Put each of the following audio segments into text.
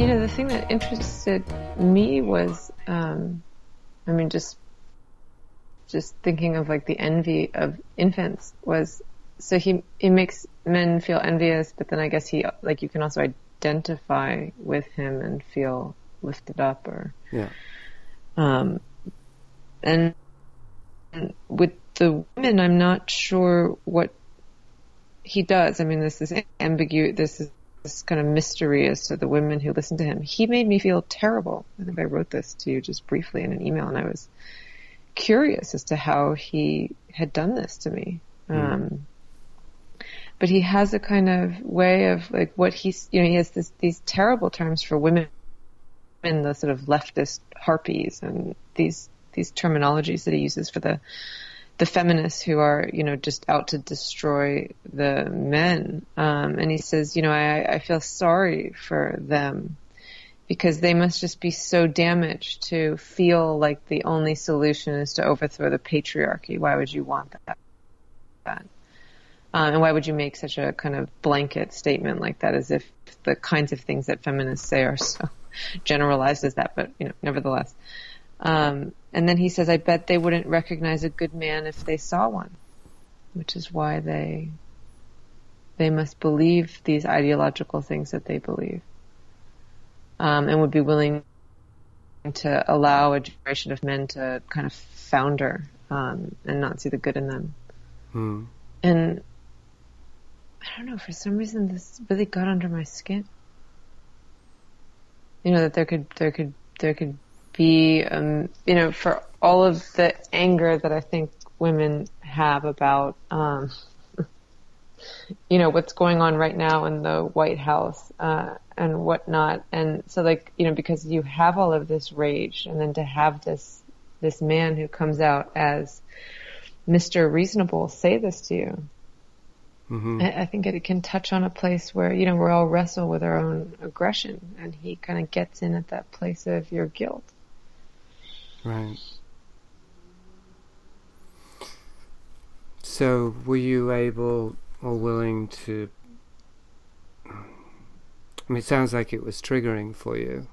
The thing that interested me was, just thinking of like the envy of infants was, so he makes men feel envious, but then I guess you can also identify with him and feel lifted up, or yeah. And with the women, I'm not sure what he does. I mean, this is ambiguous. This is this kind of mystery as to the women who listen to him. He made me feel terrible. I think I wrote this to you just briefly in an email, and I was curious as to how he had done this to me. But he has a kind of way of like what he has these terrible terms for women, and the sort of leftist harpies, and these terminologies that he uses for the feminists who are, just out to destroy the men. And he says, I feel sorry for them because they must just be so damaged to feel like the only solution is to overthrow the patriarchy. Why would you want that? And why would you make such a kind of blanket statement like that, as if the kinds of things that feminists say are so generalized as that, but, nevertheless. And then he says, I bet they wouldn't recognize a good man if they saw one, which is why they must believe these ideological things that they believe, and would be willing to allow a generation of men to kind of founder, and not see the good in them. And I don't know, for some reason this really got under my skin. That there could be, for all of the anger that I think women have about, what's going on right now in the White House, and whatnot. And so because you have all of this rage, and then to have this man who comes out as Mr. Reasonable say this to you, I think it can touch on a place where, we all wrestle with our own aggression, and he kind of gets in at that place of your guilt. Right. So were you able or willing to... it sounds like it was triggering for you.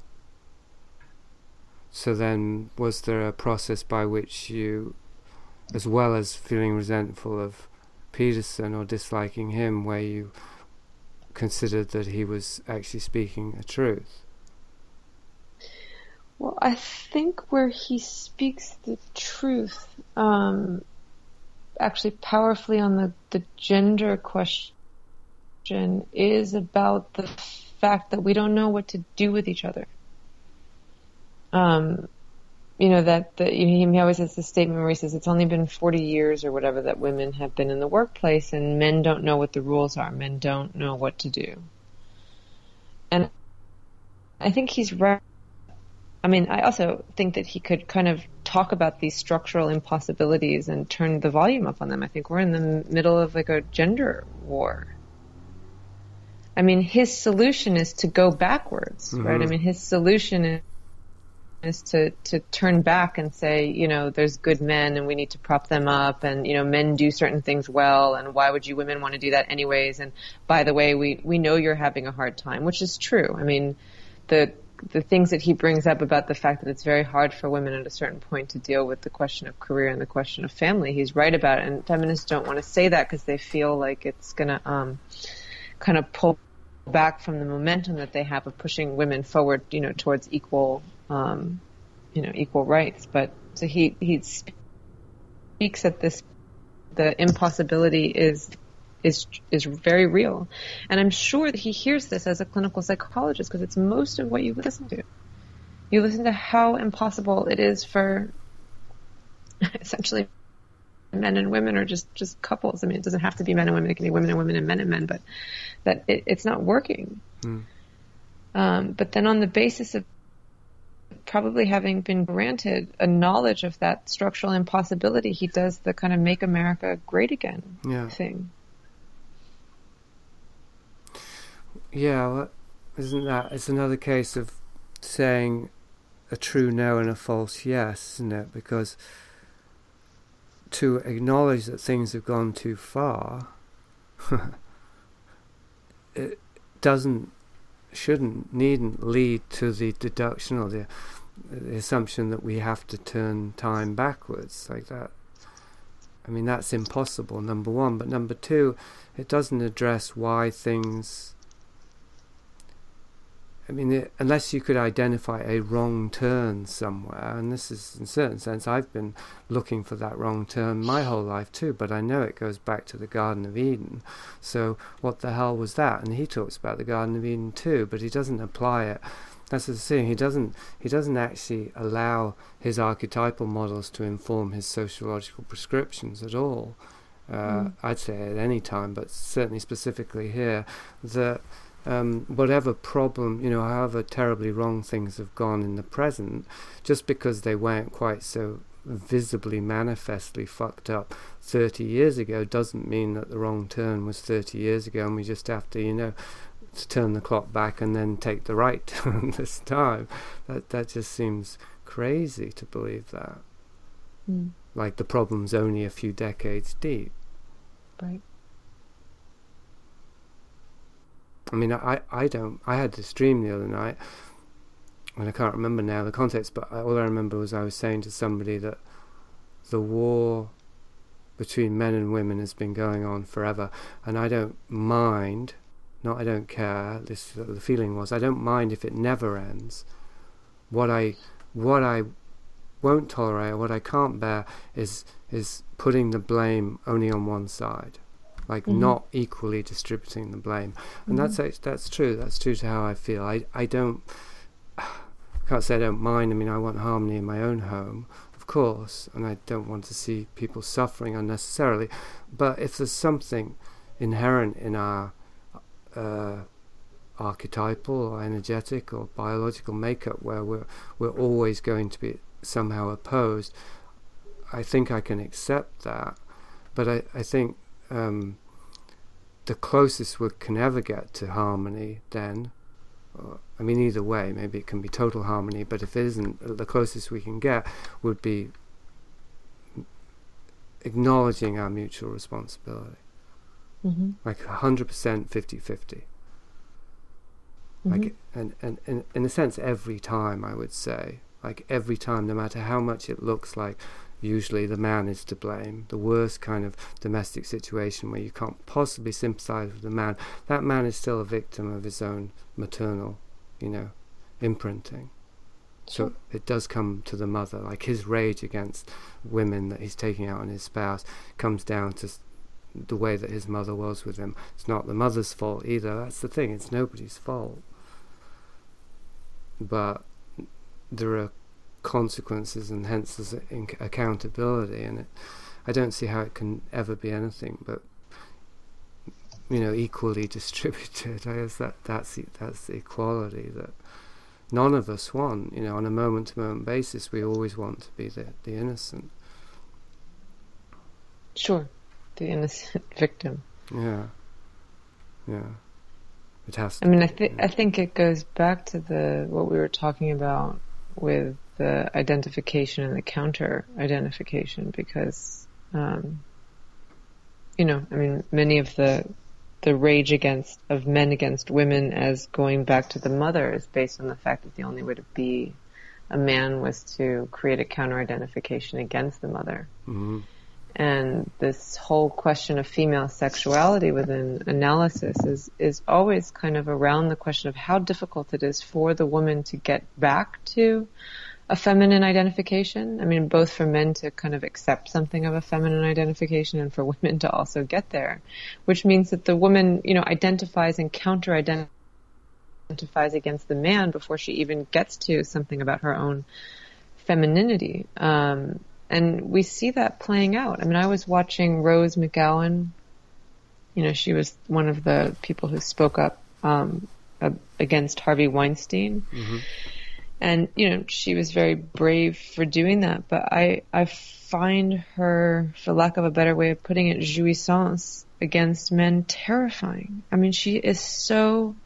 So then was there a process by which you, as well as feeling resentful of Peterson or disliking him, where you considered that he was actually speaking a truth? Well, I think where he speaks the truth, actually powerfully on the gender question, is about the fact that we don't know what to do with each other. He always has this statement where he says it's only been 40 years or whatever that women have been in the workplace, and men don't know what the rules are. Men don't know what to do. And I think he's right. I also think that he could kind of talk about these structural impossibilities and turn the volume up on them. I think we're in the middle of like a gender war. His solution is to go backwards, right? His solution is to turn back and say, there's good men and we need to prop them up, and, men do certain things well, and why would you women want to do that anyways? And by the way, we know you're having a hard time, which is true. The things that he brings up about the fact that it's very hard for women at a certain point to deal with the question of career and the question of family, he's right about it. And feminists don't want to say that because they feel like it's going to kind of pull back from the momentum that they have of pushing women forward, towards equal rights. But so he speaks at this, the impossibility is very real. And I'm sure that he hears this as a clinical psychologist, because it's most of what you listen to. You listen to how impossible it is for essentially men and women, or just couples. It doesn't have to be men and women. It can be women and women and men, but that it's not working. But then on the basis of probably having been granted a knowledge of that structural impossibility, he does the kind of make America great again thing. Yeah, well, isn't that? It's another case of saying a true no and a false yes, isn't it? Because to acknowledge that things have gone too far, it needn't lead to the deduction or the assumption that we have to turn time backwards like that. I mean, that's impossible, number one. But number two, it doesn't address why things... I mean, unless you could identify a wrong turn somewhere, and this is, in a certain sense, I've been looking for that wrong turn my whole life too, but I know it goes back to the Garden of Eden. So what the hell was that? And he talks about the Garden of Eden too, but he doesn't apply it. That's the thing. He doesn't actually allow his archetypal models to inform his sociological prescriptions at all. I'd say at any time, but certainly specifically here, that whatever problem, however terribly wrong things have gone in the present, just because they weren't quite so visibly, manifestly fucked up 30 years ago, doesn't mean that the wrong turn was 30 years ago, and we just have to, to turn the clock back and then take the right turn this time. That just seems crazy to believe that. Like the problem's only a few decades deep. Right. I mean, I had this dream the other night, and I can't remember now the context, but all I remember was I was saying to somebody that the war between men and women has been going on forever, and I don't mind, not I don't care, the feeling was, I don't mind if it never ends. What I won't tolerate, or what I can't bear, is putting the blame only on one side. Like not equally distributing the blame, and that's true. That's true to how I feel. I can't say I don't mind. I mean, I want harmony in my own home, of course, and I don't want to see people suffering unnecessarily. But if there's something inherent in our archetypal or energetic or biological makeup where we're always going to be somehow opposed, I think I can accept that. But I think the closest we can ever get to harmony then, I mean, either way, maybe it can be total harmony, but if it isn't, the closest we can get would be acknowledging our mutual responsibility. Like 100% 50-50. Like, and in a sense, every time, I would say, like every time, no matter how much it looks like usually the man is to blame, the worst kind of domestic situation where you can't possibly sympathize with the man, that man is still a victim of his own maternal, imprinting. So it does come to the mother, like his rage against women that he's taking out on his spouse comes down to the way that his mother was with him. It's not the mother's fault either. That's the thing, it's nobody's fault. But there are consequences, and hence there's accountability, and I don't see how it can ever be anything but equally distributed. I guess that's the equality that none of us want. On a moment-to-moment basis, we always want to be the innocent. Sure, the innocent victim. Yeah. It has to. I mean, I think it goes back to what we were talking about with the identification and the counter identification, because many of the rage of men against women as going back to the mother is based on the fact that the only way to be a man was to create a counter identification against the mother. And this whole question of female sexuality within analysis is always kind of around the question of how difficult it is for the woman to get back to a feminine identification. I mean, both for men to kind of accept something of a feminine identification and for women to also get there, which means that the woman, identifies and counter-identifies against the man before she even gets to something about her own femininity. And we see that playing out. I mean, I was watching Rose McGowan. She was one of the people who spoke up against Harvey Weinstein. And, she was very brave for doing that. But I find her, for lack of a better way of putting it, jouissance against men terrifying. I mean, she is so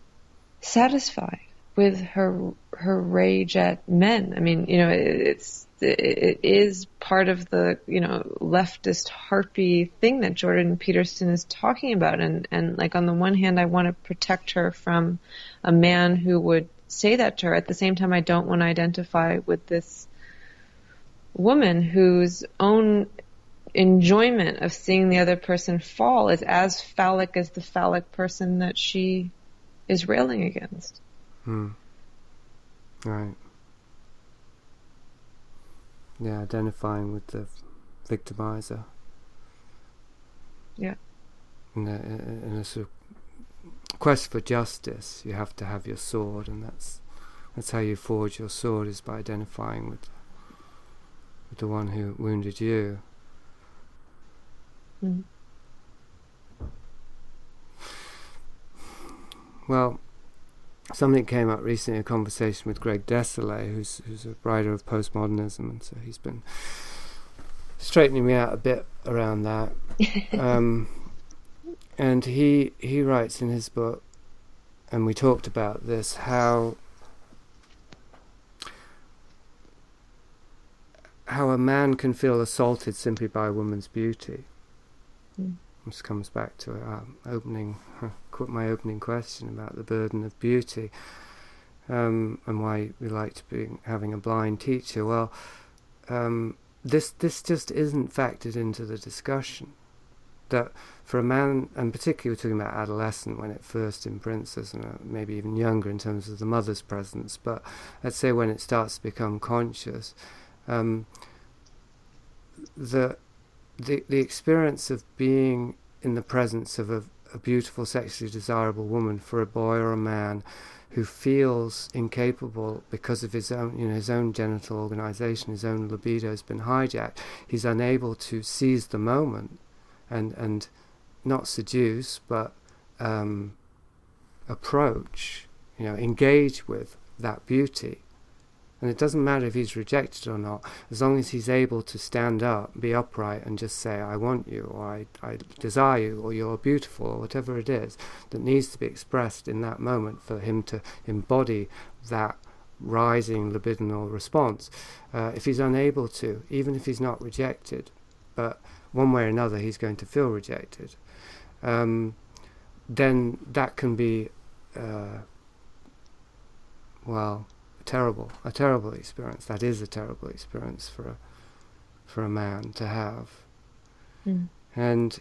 satisfied with her rage at men. I mean, it's it is part of the, leftist harpy thing that Jordan Peterson is talking about. And like, on the one hand, I want to protect her from a man who would say that to her. At the same time, I don't want to identify with this woman whose own enjoyment of seeing the other person fall is as phallic as the phallic person that she is railing against. Right. Yeah, identifying with the victimizer. Yeah. In a sort of quest for justice, you have to have your sword, and that's how you forge your sword, is by identifying with the one who wounded you. Mm. Well, something came up recently, a conversation with Greg Desalegn, who's a writer of postmodernism, and so he's been straightening me out a bit around that. And he writes in his book, and we talked about this, how a man can feel assaulted simply by a woman's beauty. This comes back to my opening question about the burden of beauty, and why we like to be having a blind teacher. Well, this just isn't factored into the discussion. That for a man, and particularly we're talking about adolescent, when it first imprints us, and maybe even younger in terms of the mother's presence, but let's say when it starts to become conscious, the experience of being in the presence of a beautiful, sexually desirable woman, for a boy or a man who feels incapable because of his own genital organization, his own libido has been hijacked. He's unable to seize the moment and not seduce, but approach, engage with that beauty. And it doesn't matter if he's rejected or not, as long as he's able to stand up, be upright, and just say, I want you, or I desire you, or you're beautiful, or whatever it is that needs to be expressed in that moment for him to embody that rising libidinal response. If he's unable to, even if he's not rejected, but one way or another he's going to feel rejected, then that can be, a terrible experience. That is a terrible experience for a man to have. And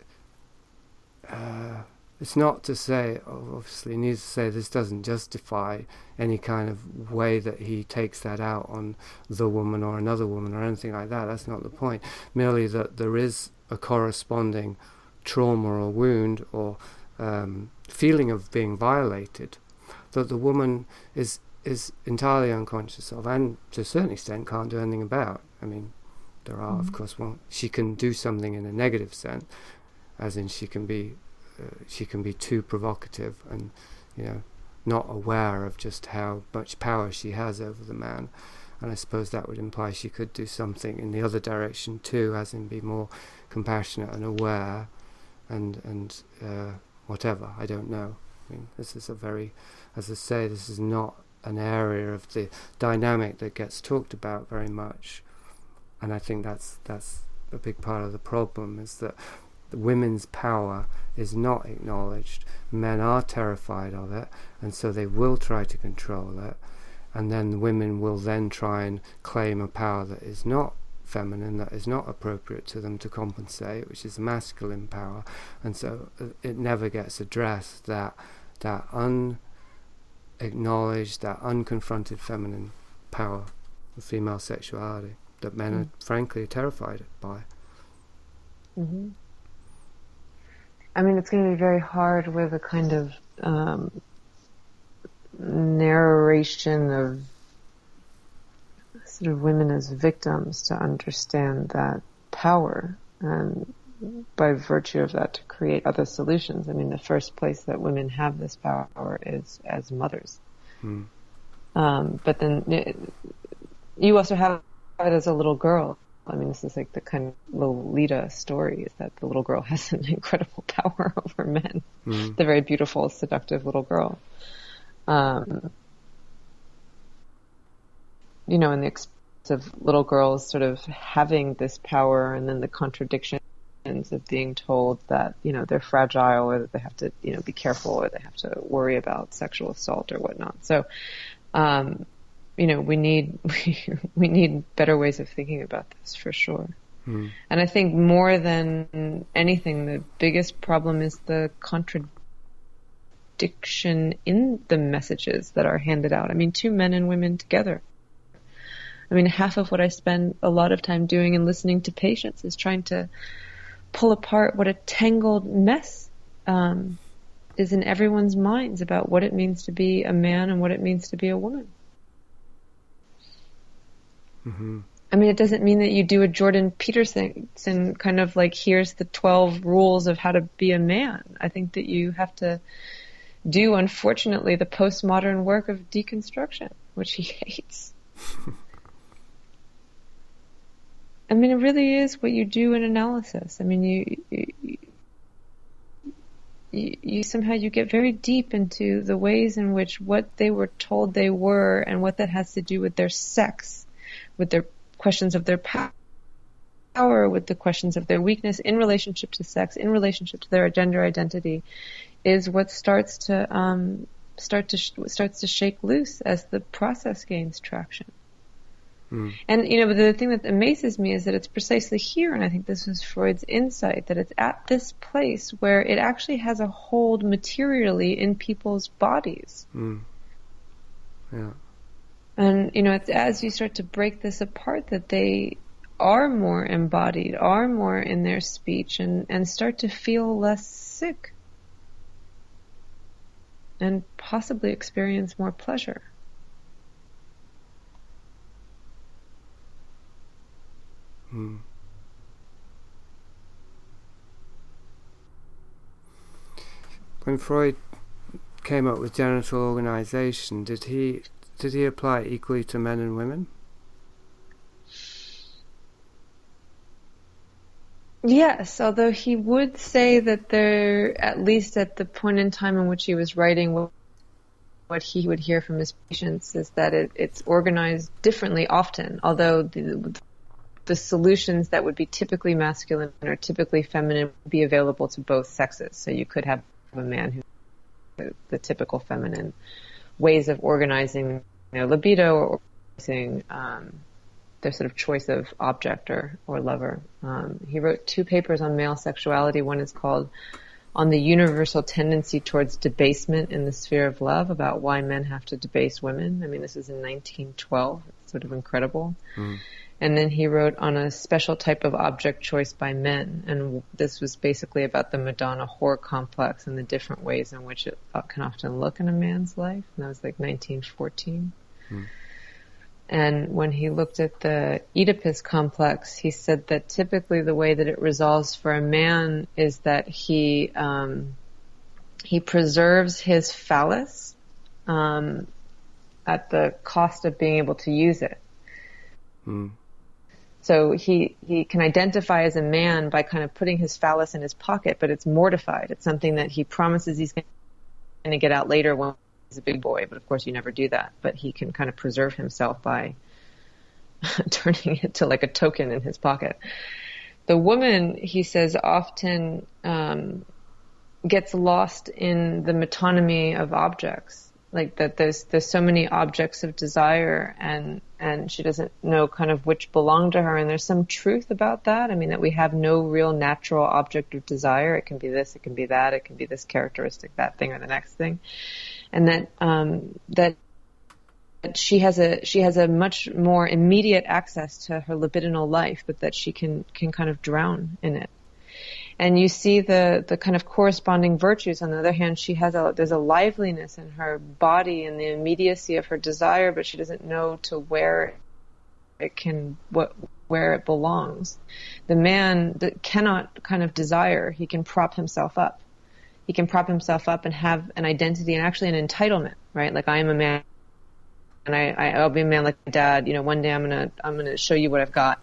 it's not to say, obviously, he needs to say this doesn't justify any kind of way that he takes that out on the woman or another woman or anything like that. That's not the point. Merely that there is a corresponding trauma or wound or feeling of being violated that the woman is entirely unconscious of, and to a certain extent can't do anything about. I mean, there are, of course, she can do something in a negative sense, as in she can be too provocative and, not aware of just how much power she has over the man. And I suppose that would imply she could do something in the other direction too, as in be more compassionate and aware, and whatever. I don't know. I mean, this is as I say, this is not an area of the dynamic that gets talked about very much, and I think that's a big part of the problem, is that the women's power is not acknowledged. Men are terrified of it, and so they will try to control it, and then women will then try and claim a power that is not feminine, that is not appropriate to them, to compensate, which is masculine power, and so it never gets addressed, that acknowledged, that unconfronted feminine power of female sexuality that men are frankly terrified by. I mean, it's going to be very hard with a kind of narration of sort of women as victims to understand that power, and by virtue of that to create other solutions. I mean, the first place that women have this power is as mothers. But then you also have it as a little girl. I mean, this is like the kind of Lolita story, is that the little girl has an incredible power over men. The very beautiful, seductive little girl. And the of little girls sort of having this power, and then the contradictions of being told that, they're fragile, or that they have to, be careful, or they have to worry about sexual assault or whatnot. So, we need better ways of thinking about this, for sure. And I think more than anything, the biggest problem is the contradiction in the messages that are handed out. I mean, 2 men and women together. I mean, half of what I spend a lot of time doing and listening to patients is trying to pull apart what a tangled mess is in everyone's minds about what it means to be a man and what it means to be a woman. Mm-hmm. I mean, it doesn't mean that you do a Jordan Peterson kind of like, here's the 12 rules of how to be a man. I think that you have to do, unfortunately, the postmodern work of deconstruction, which he hates. I mean, it really is what you do in analysis. I mean, you somehow you get very deep into the ways in which what they were told they were, and what that has to do with their sex, with their questions of their power, with the questions of their weakness in relationship to sex, in relationship to their gender identity, is what starts to shake loose as the process gains traction. And, but the thing that amazes me is that it's precisely here, and I think this was Freud's insight, that it's at this place where it actually has a hold materially in people's bodies. Yeah. And, it's as you start to break this apart that they are more embodied, are more in their speech, and start to feel less sick, and possibly experience more pleasure. When Freud came up with genital organization, did he apply equally to men and women? Yes, although he would say that there, at least at the point in time in which he was writing, what he would hear from his patients is that it's organized differently often, although the solutions that would be typically masculine or typically feminine would be available to both sexes. So you could have a man who the typical feminine ways of organizing their libido, or organizing their sort of choice of object or lover. He wrote 2 papers on male sexuality. One is called On the Universal Tendency Towards Debasement in the Sphere of Love, about why men have to debase women. I mean, this is in 1912. It's sort of incredible. And then he wrote on a special type of object choice by men. And this was basically about the Madonna whore complex and the different ways in which it can often look in a man's life. And that was like 1914. And when he looked at the Oedipus complex, he said that typically the way that it resolves for a man is that he preserves his phallus at the cost of being able to use it. So he can identify as a man by kind of putting his phallus in his pocket, but it's mortified. It's something that he promises he's going to get out later when he's a big boy, but of course you never do that. But he can kind of preserve himself by turning it to like a token in his pocket. The woman, he says, often gets lost in the metonymy of objects. Like that there's so many objects of desire, and she doesn't know kind of which belong to her, and there's some truth about that. I mean, that we have no real natural object of desire. It can be this, it can be that, it can be this characteristic, that thing, or the next thing. And that she has a much more immediate access to her libidinal life, but that she can kind of drown in it. And you see the kind of corresponding virtues. On the other hand, there's a liveliness in her body and the immediacy of her desire, but she doesn't know to where it belongs. The man that cannot kind of desire, he can prop himself up. He can prop himself up and have an identity and actually an entitlement, right? Like, I am a man, and I'll be a man like my dad. One day I'm gonna show you what I've got.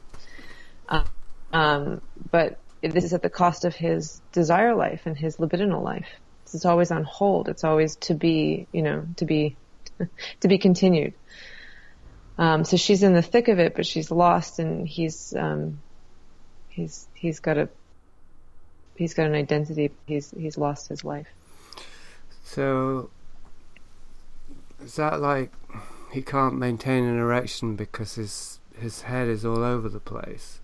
But this is at the cost of his desire life and his libidinal life. It's always on hold. It's always to be continued. So she's in the thick of it, but she's lost, and he's got an identity. He's lost his life. So is that like he can't maintain an erection because his head is all over the place?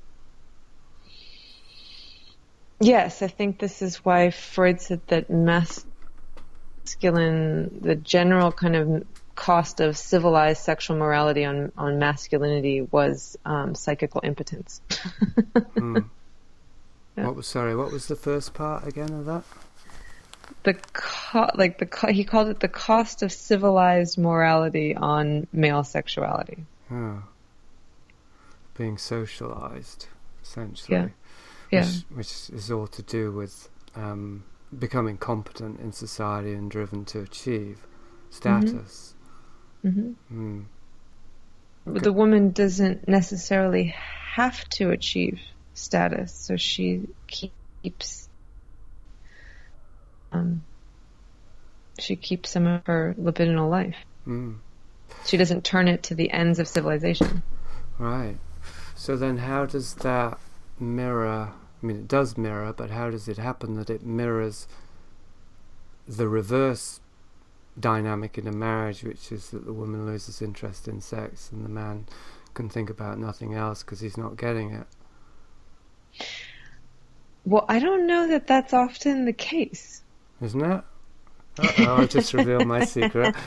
Yes, I think this is why Freud said that the general kind of cost of civilized sexual morality on masculinity was psychical impotence. Yeah. What was the first part again of that? He called it the cost of civilized morality on male sexuality. Oh. Being socialized, essentially. Yeah. Which is all to do with becoming competent in society and driven to achieve status. Mm-hmm. Okay. The woman doesn't necessarily have to achieve status, so she keeps some of her libidinal life. She doesn't turn it to the ends of civilization. Right. So then how does that mirror, I mean it does mirror, but how does it happen that it mirrors the reverse dynamic in a marriage, which is that the woman loses interest in sex and the man can think about nothing else because he's not getting it? Well, I don't know that that's often the case. Isn't it? Uh-oh, I just revealed my secret.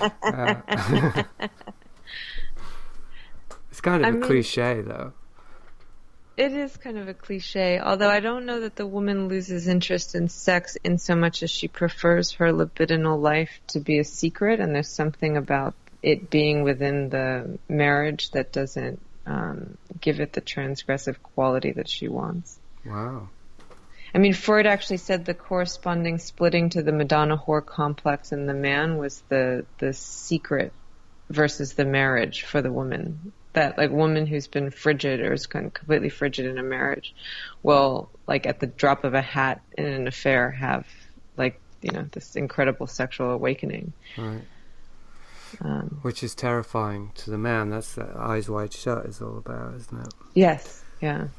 It's kind of a cliche, though. It is kind of a cliche, although I don't know that the woman loses interest in sex in so much as she prefers her libidinal life to be a secret, and there's something about it being within the marriage that doesn't give it the transgressive quality that she wants. Wow. I mean, Freud actually said the corresponding splitting to the Madonna whore complex in the man was the secret versus the marriage for the woman. That, like, woman who's been frigid or is completely frigid in a marriage will, like, at the drop of a hat in an affair have, like, you know, this incredible sexual awakening. Right. Which is terrifying to the man. That's what Eyes Wide Shut is all about, isn't it? Yes, yeah.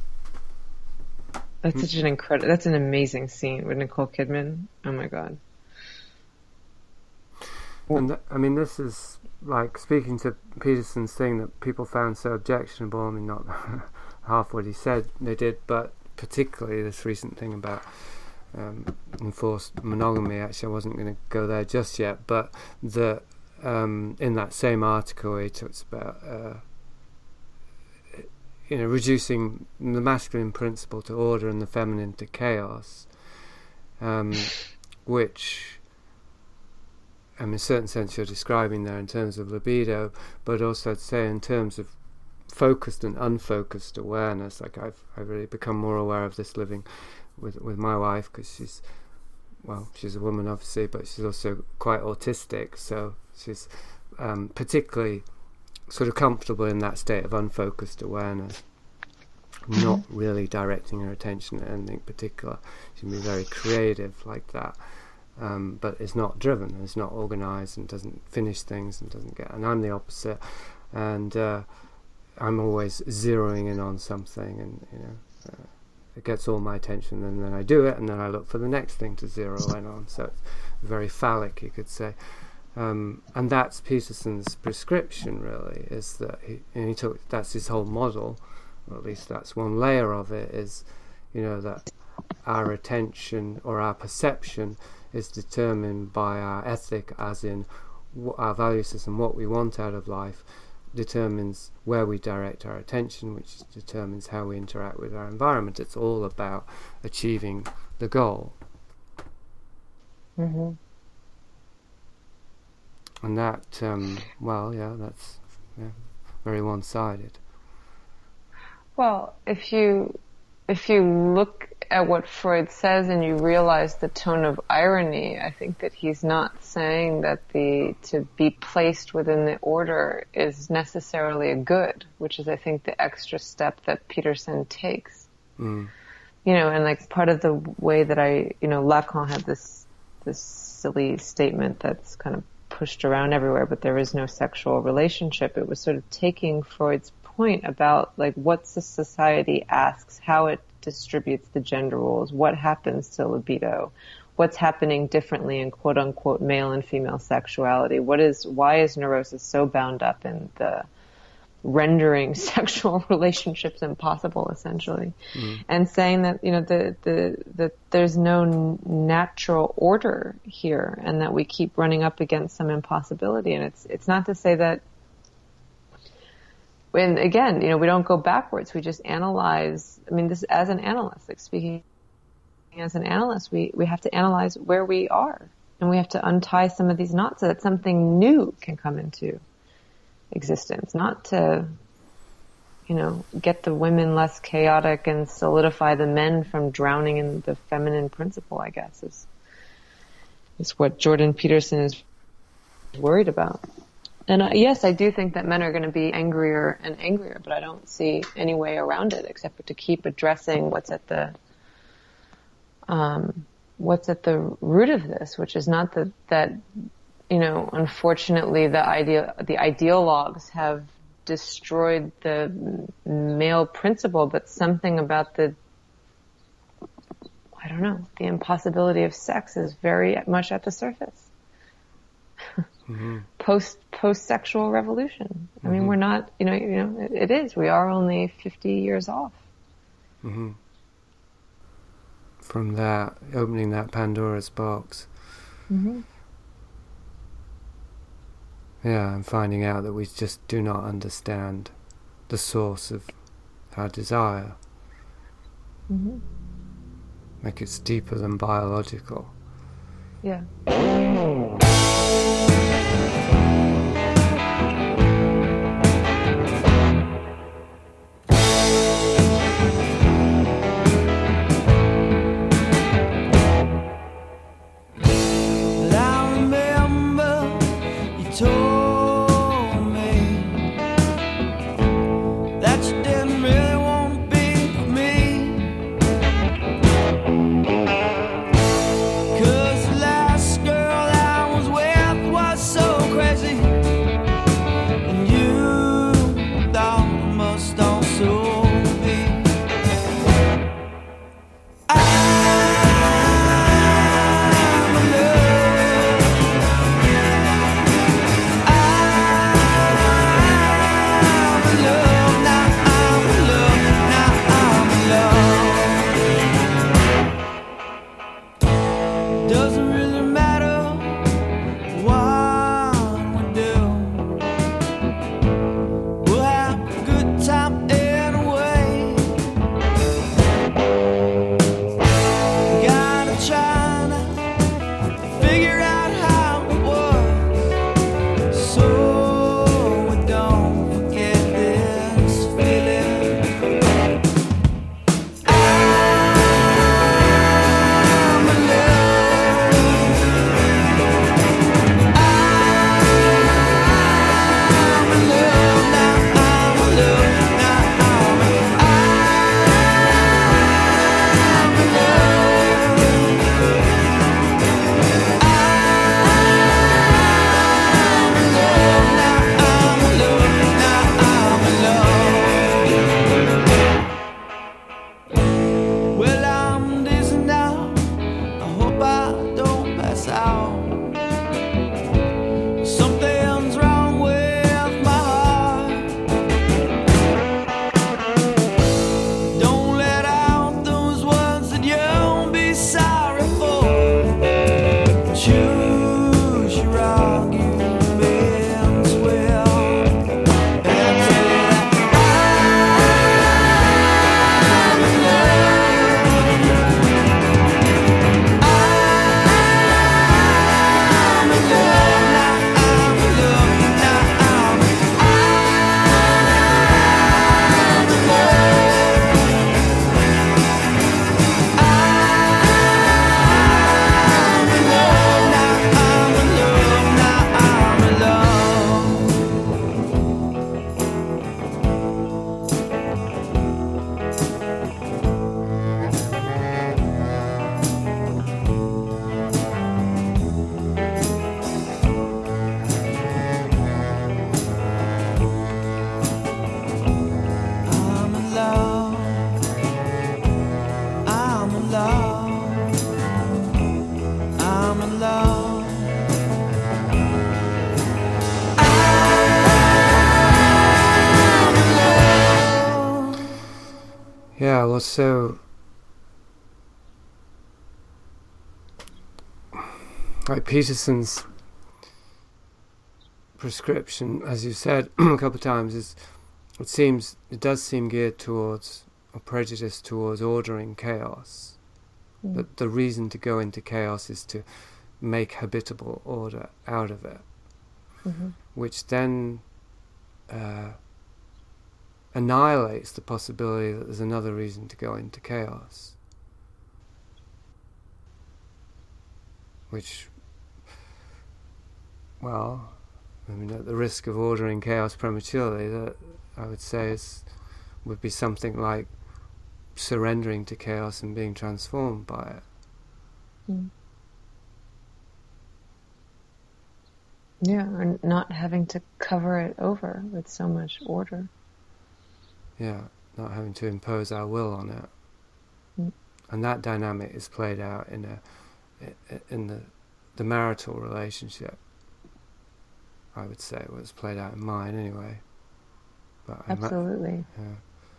That's such an that's an amazing scene with Nicole Kidman. Oh my God. And I mean, this is like speaking to Peterson's thing that people found so objectionable. I mean, not half what he said they did, but particularly this recent thing about enforced monogamy. Actually, I wasn't going to go there just yet, but in that same article he talks about reducing the masculine principle to order and the feminine to chaos, which, in a certain sense, you're describing there in terms of libido, but also I'd say in terms of focused and unfocused awareness. Like I've really become more aware of this living with my wife, because she's a woman obviously, but she's also quite autistic, so she's particularly sort of comfortable in that state of unfocused awareness, not really directing her attention at anything particular. She can be very creative like that, but is not driven, is not organised, and doesn't finish things, and doesn't get. And I'm the opposite, and I'm always zeroing in on something, and it gets all my attention, and then I do it, and then I look for the next thing to zero in on. So it's very phallic, you could say. And that's Peterson's prescription, really, is that that's his whole model, or at least that's one layer of it, is, that our attention or our perception is determined by our ethic, as in our value system, what we want out of life, determines where we direct our attention, which determines how we interact with our environment. It's all about achieving the goal. Mm-hmm. And that, that's very one-sided. Well, if you look at what Freud says and you realize the tone of irony, I think that he's not saying that to be placed within the order is necessarily a good, which is, I think, the extra step that Peterson takes. And like part of the way that Lacan had this silly statement that's kind of pushed around everywhere, but there is no sexual relationship. It was sort of taking Freud's point about like what the society asks, how it distributes the gender roles, what happens to libido, what's happening differently in quote unquote male and female sexuality, why is neurosis so bound up in the rendering sexual relationships impossible, essentially, and saying that that there's no natural order here, and that we keep running up against some impossibility. And it's not to say that. And again, we don't go backwards. We just analyze. I mean, this as an analyst, like speaking as an analyst, we have to analyze where we are, and we have to untie some of these knots so that something new can come into existence, not to, get the women less chaotic and solidify the men from drowning in the feminine principle, I guess, is what Jordan Peterson is worried about. And yes, I do think that men are going to be angrier and angrier, but I don't see any way around it except for to keep addressing what's at the root of this, which is not that unfortunately the ideologues have destroyed the male principle, but something about the impossibility of sex is very much at the surface. Mm-hmm. Post-sexual revolution. I mean, we're not, it is. We are only 50 years off. Mm-hmm. From that, opening that Pandora's box. Mm-hmm. Yeah, and finding out that we just do not understand the source of our desire. Mm-hmm. Like it's deeper than biological. Yeah. Crazy Well, so like Peterson's prescription, as you said a couple of times, it does seem geared towards, or prejudiced towards, ordering chaos. But the reason to go into chaos is to make habitable order out of it, which then annihilates the possibility that there's another reason to go into chaos, which, well, I mean, at the risk of ordering chaos prematurely, that I would say would be something like surrendering to chaos and being transformed by it. Yeah, or not having to cover it over with so much order. Yeah, not having to impose our will on it. And that dynamic is played out in the marital relationship, I would say. Well, it's played out in mine anyway. But absolutely. Yeah.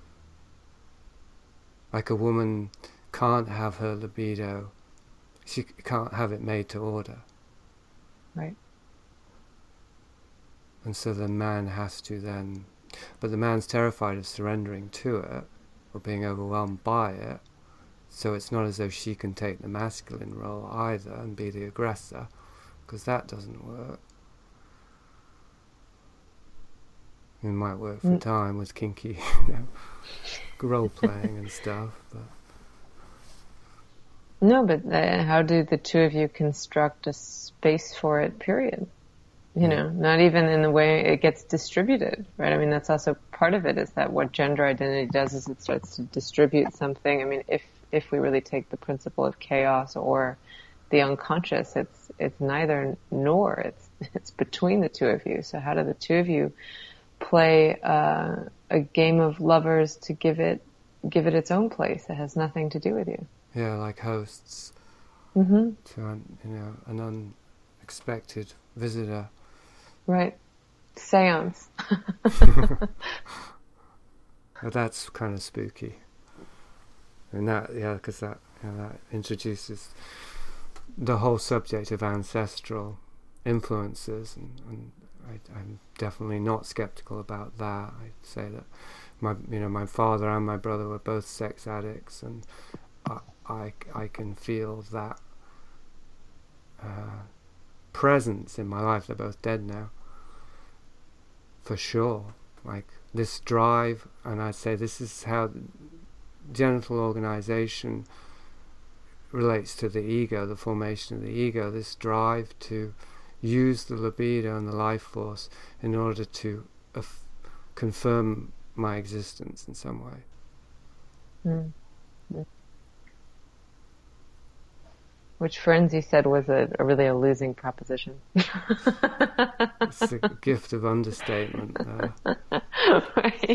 Like a woman can't have her libido, she can't have it made to order. Right. And so the man has to then, but the man's terrified of surrendering to it, or being overwhelmed by it, so it's not as though she can take the masculine role either and be the aggressor, because that doesn't work. It might work for a time with kinky, role playing and stuff, but no, but how do the two of you construct a space for it, period? You know, not even in the way it gets distributed, right? I mean, that's also part of it, is that what gender identity does is it starts to distribute something. I mean, if we really take the principle of chaos or the unconscious, it's neither nor, it's between the two of you. So how do the two of you play a game of lovers to give it its own place? It has nothing to do with you. Yeah, like hosts to an unexpected visitor. Right. Seance. Well, that's kind of spooky. And that, because that introduces the whole subject of ancestral influences, and I'm definitely not skeptical about that. I'd say that my father and my brother were both sex addicts, and I can feel that presence in my life. They're both dead now, for sure. Like this drive, and I'd say this is how genital organization relates to the ego, the formation of the ego, this drive to use the libido and the life force in order to confirm my existence in some way. Which Ferenczi said was really a losing proposition. It's a gift of understatement. Right.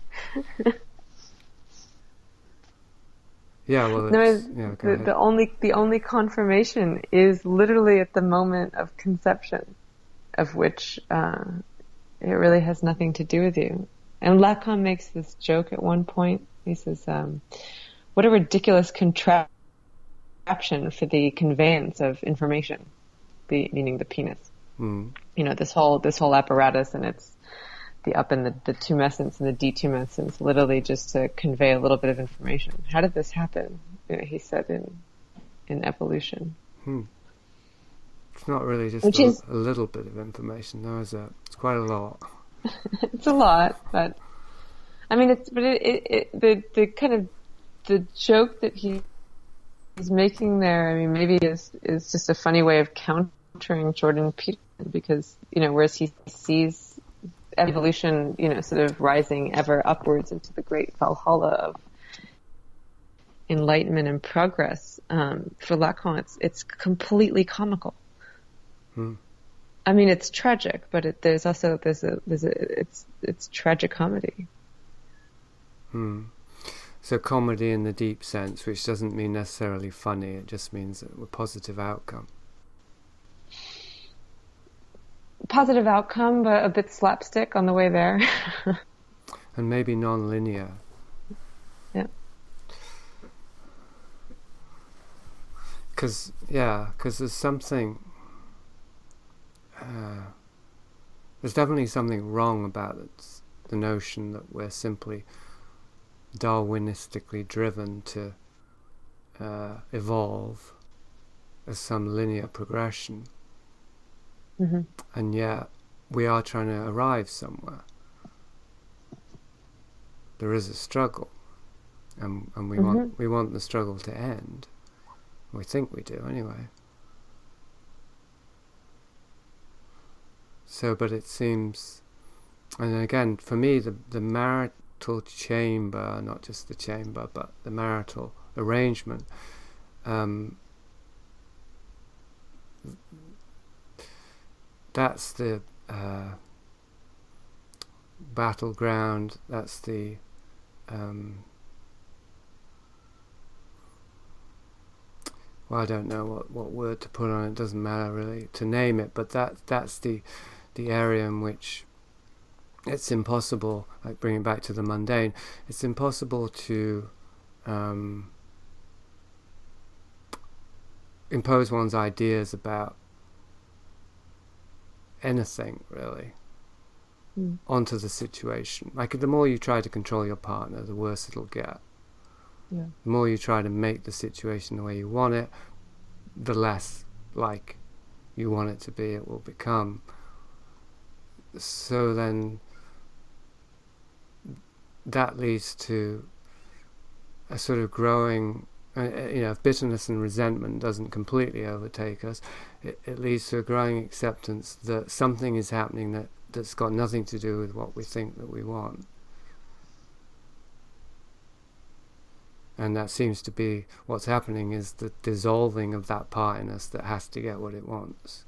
Yeah, well, the only confirmation is literally at the moment of conception, of which it really has nothing to do with you. And Lacan makes this joke at one point. He says, "What a ridiculous contraption for the conveyance of information," meaning the penis. You know, this whole apparatus, and it's the up and the tumescence and the detumescence, literally just to convey a little bit of information. How did this happen? You know, he said in evolution. It's not really just a little bit of information, though, is it? It's quite a lot. It's a lot, but I mean, the kind of the joke that he's making there, I mean, maybe is just a funny way of countering Jordan Peterson, because, you know, whereas he sees evolution, you know, sort of rising ever upwards into the great Valhalla of enlightenment and progress, for Lacan, it's completely comical. I mean, it's tragic, but there's it's tragic comedy. So comedy in the deep sense, which doesn't mean necessarily funny, it just means a positive outcome. Positive outcome, but a bit slapstick on the way there. And maybe non-linear. Yeah. 'cause there's something, there's definitely something wrong about the notion that we're simply Darwinistically driven to evolve as some linear progression, and yet we are trying to arrive somewhere. There is a struggle, and we want the struggle to end. We think we do, anyway. So, but it seems, and again, for me, the marital chamber, not just the chamber, but the marital arrangement, that's the battleground, that's the well, I don't know what word to put on it, doesn't matter really to name it, but that's the area in which it's impossible, like bringing it back to the mundane, it's impossible to impose one's ideas about anything really onto the situation. Like, the more you try to control your partner, the worse it'll get. The more you try to make the situation the way you want it, the less like you want it to be it will become. So then that leads to a sort of growing, if bitterness and resentment doesn't completely overtake us, it leads to a growing acceptance that something is happening that's got nothing to do with what we think that we want. And that seems to be what's happening, is the dissolving of that part in us that has to get what it wants.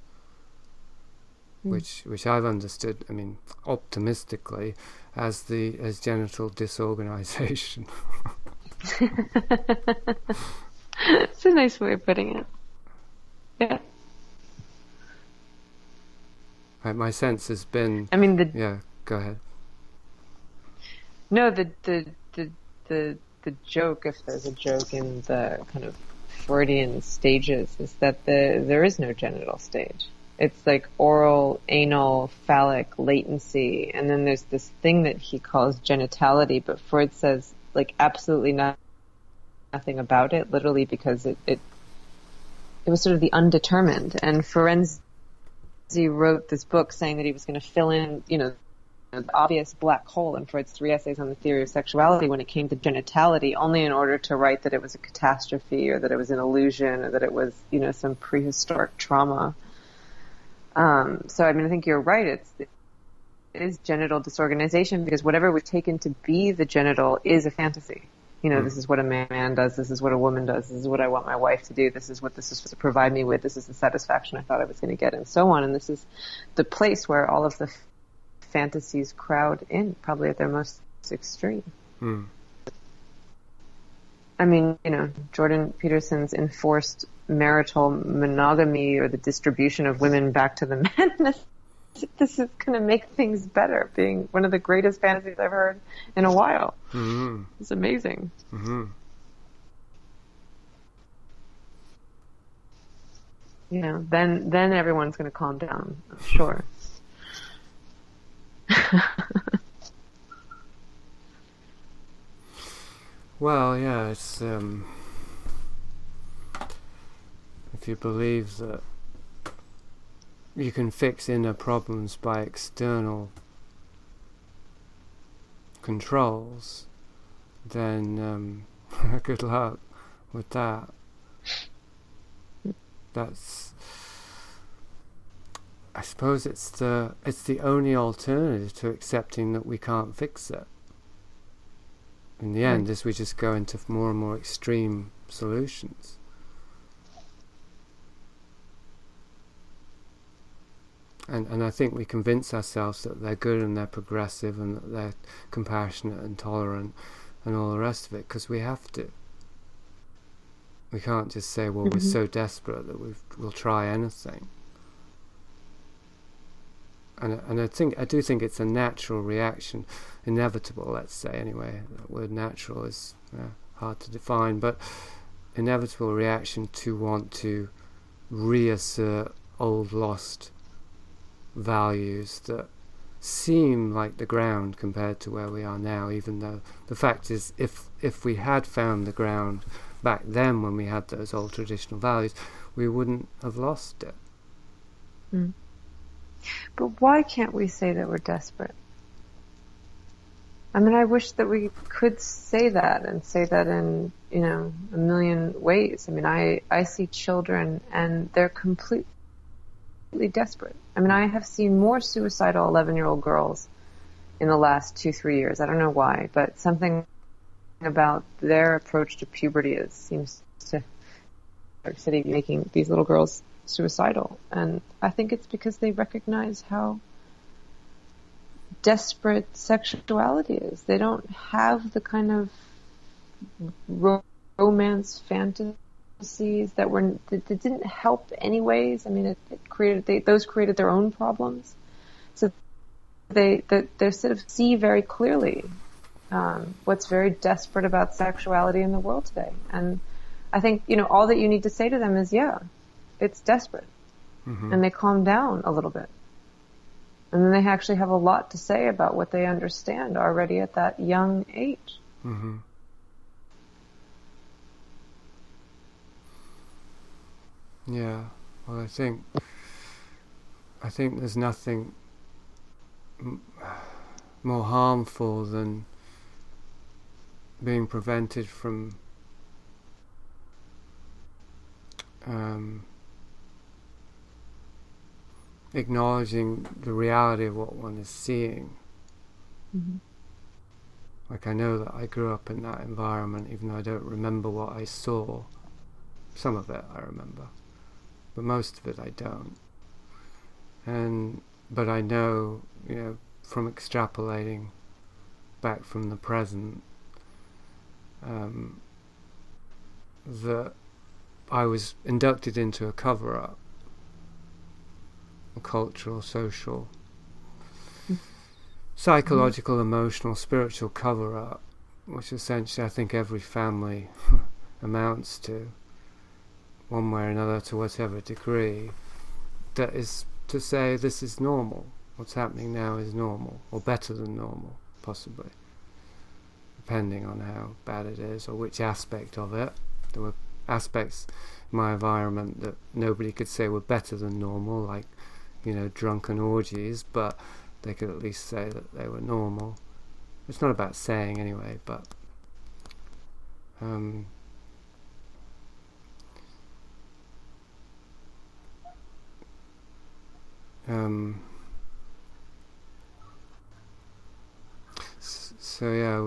Which I've understood, I mean, optimistically, as genital disorganization. It's a nice way of putting it. Yeah. Right, my sense has been. I mean, go ahead. No, the joke, if there's a joke in the kind of Freudian stages, is that there is no genital stage. It's like oral, anal, phallic latency, and then there's this thing that he calls genitality, but Freud says like absolutely nothing about it, literally because it was sort of the undetermined. And Ferenczi wrote this book saying that he was going to fill in, the obvious black hole in Freud's 3 essays on the theory of sexuality when it came to genitality, only in order to write that it was a catastrophe, or that it was an illusion, or that it was, some prehistoric trauma. So, I mean, I think you're right. It is genital disorganization, because whatever we've taken to be the genital is a fantasy. This is what a man does. This is what a woman does. This is what I want my wife to do. This is what this is supposed to provide me with. This is the satisfaction I thought I was going to get, and so on. And this is the place where all of the fantasies crowd in, probably at their most extreme. I mean, Jordan Peterson's enforced marital monogamy, or the distribution of women back to the men, this is going to make things better, being one of the greatest fantasies I've heard in a while. It's amazing. Then everyone's going to calm down, I'm sure. Well, yeah, it's if you believe that you can fix inner problems by external controls, then good luck with that. I suppose it's the only alternative to accepting that we can't fix it. In the end, is we just go into more and more extreme solutions. And I think we convince ourselves that they're good and they're progressive and that they're compassionate and tolerant and all the rest of it, because we have to. We can't just say, well, we're so desperate that we'll try anything. And I do think it's a natural reaction, inevitable, let's say anyway. The word natural is hard to define, but inevitable reaction to want to reassert old lost values that seem like the ground compared to where we are now, even though the fact is if we had found the ground back then when we had those old traditional values, we wouldn't have lost it. Mm. But why can't we say that we're desperate? I mean, I wish that we could say that and say that in, a million ways. I mean, I see children and they're completely desperate. I mean, I have seen more suicidal 11-year-old girls in the last 2-3 years. I don't know why, but something about their approach to puberty seems to New York City making these little girls suicidal. And I think it's because they recognize how desperate sexuality is. They don't have the kind of romance fantasies that didn't help anyways. I mean, those created their own problems. So they sort of see very clearly what's very desperate about sexuality in the world today. And I think, all that you need to say to them is, yeah, it's desperate. Mm-hmm. And they calm down a little bit. And then they actually have a lot to say about what they understand already at that young age. Mm-hmm. Yeah. Well, I think there's nothing more harmful than being prevented from acknowledging the reality of what one is seeing. Mm-hmm. Like, I know that I grew up in that environment, even though I don't remember what I saw. Some of it I remember, but most of it I don't. But I know, from extrapolating back from the present, that I was inducted into a cover-up, a cultural, social, psychological, emotional, spiritual cover-up, which essentially I think every family amounts to, one way or another, to whatever degree, that is to say this is normal. What's happening now is normal, or better than normal, possibly, depending on how bad it is, or which aspect of it. There were aspects in my environment that nobody could say were better than normal, like, drunken orgies, but they could at least say that they were normal. It's not about saying anyway, but so yeah,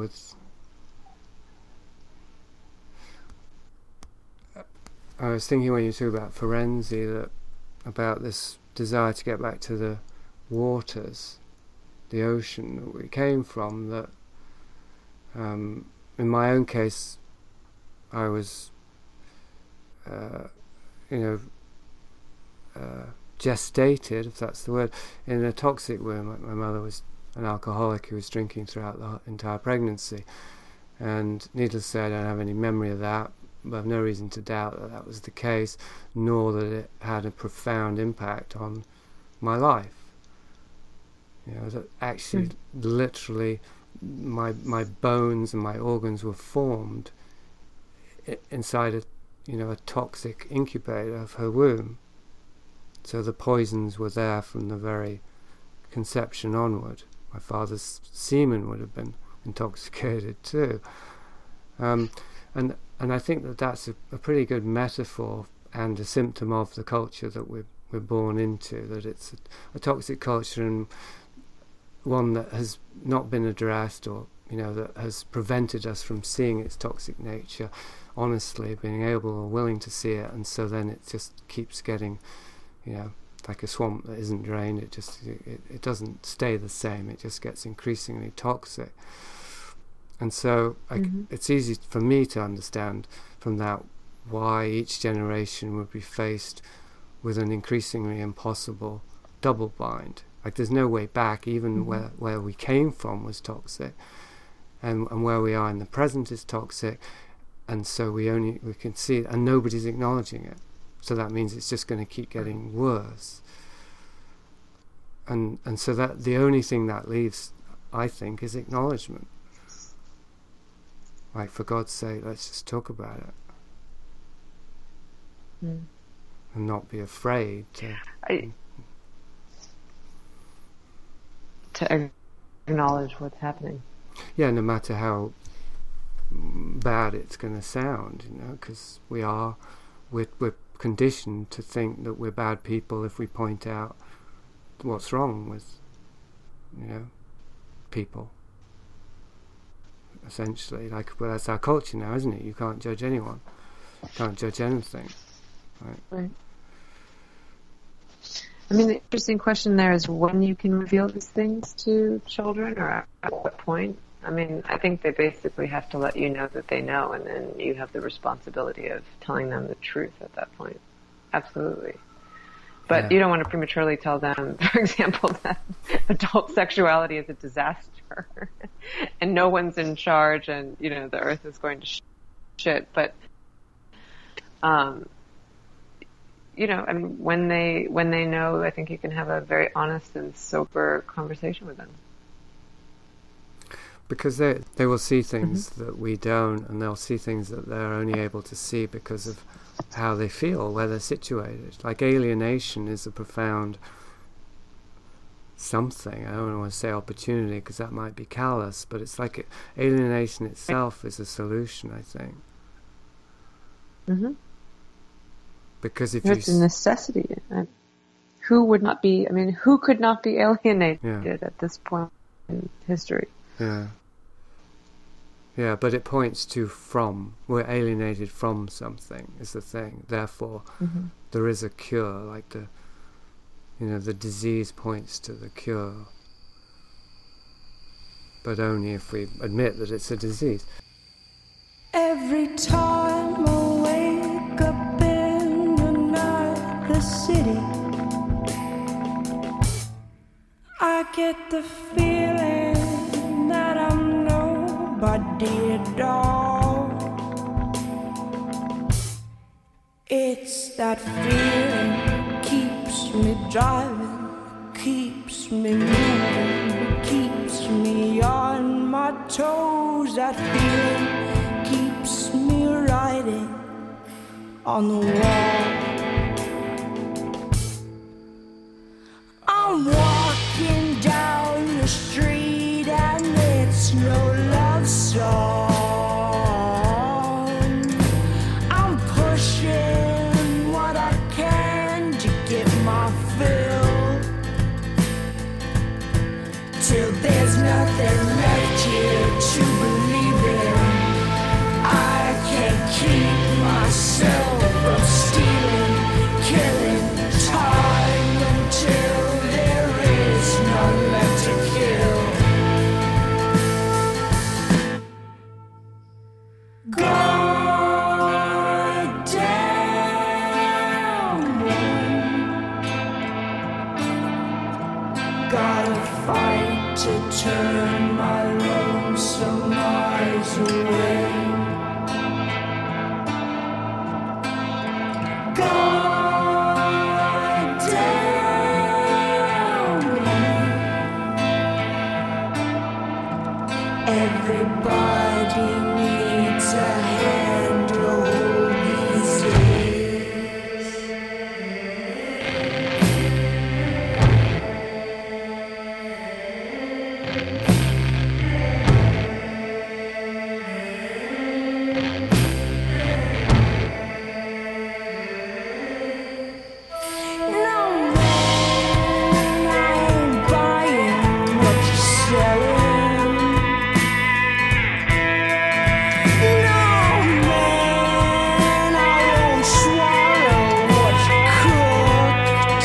I was thinking when you talk about Ferenczi about this desire to get back to the waters, the ocean that we came from, that in my own case I was gestated, if that's the word, in a toxic womb. My mother was an alcoholic who was drinking throughout the entire pregnancy, and needless to say I don't have any memory of that, but I've no reason to doubt that that was the case, nor that it had a profound impact on my life. That actually literally my bones and my organs were formed inside a toxic incubator of her womb. So the poisons were there from the very conception onward. My father's semen would have been intoxicated too. And I think that that's a pretty good metaphor and a symptom of the culture that we're born into, that it's a toxic culture, and one that has not been addressed, or that has prevented us from seeing its toxic nature honestly, being able or willing to see it. And so then it just keeps getting like a swamp that isn't drained. It doesn't stay the same, it just gets increasingly toxic. And so it's easy for me to understand from that why each generation would be faced with an increasingly impossible double bind. Like, there's no way back. Even where we came from was toxic, and where we are in the present is toxic, and so we can see it, and nobody's acknowledging it. So that means it's just going to keep getting worse. And so that the only thing that leaves, I think, is acknowledgement. Like, for God's sake, let's just talk about it. And not be afraid to acknowledge what's happening. Yeah, no matter how bad it's going to sound, because we're conditioned to think that we're bad people if we point out what's wrong with, people. Essentially, that's our culture now, isn't it? You can't judge anyone. You can't judge anything. Right. I mean, the interesting question there is when you can reveal these things to children, or at what point. I mean, I think they basically have to let you know that they know, and then you have the responsibility of telling them the truth at that point. Absolutely. But you don't want to prematurely tell them, for example, that adult sexuality is a disaster and no one's in charge, and, the earth is going to shit. But, I mean, when they know, I think you can have a very honest and sober conversation with them. Because they will see things that we don't, and they'll see things that they're only able to see because of how they feel, where they're situated. Like, alienation is a profound something. I don't want to say opportunity, because that might be callous, but it's like alienation itself is a solution, I think. Because if it's a necessity. Who could not be alienated at this point in history? Yeah, but it points to we're alienated from something is the thing. Therefore, there is a cure. Like the disease points to the cure, but only if we admit that it's a disease. Every time I wake up in another city, I get the feeling that I'm nobody at all. It's that feeling keeps me driving, keeps me moving, keeps me on my toes. That feeling keeps me riding on the wall. I'm walking down the street and it's no love song. I'm pushing what I can to get my fill, till there's nothing left here to believe in. I can't keep myself from stealing, killing time until there is none left to kill. Gotta fight to turn my lonesome eyes away. God damn me. Everybody needs a hand to hold these days. No man, I ain't buying what you're selling. No man, I won't swallow what you cooked.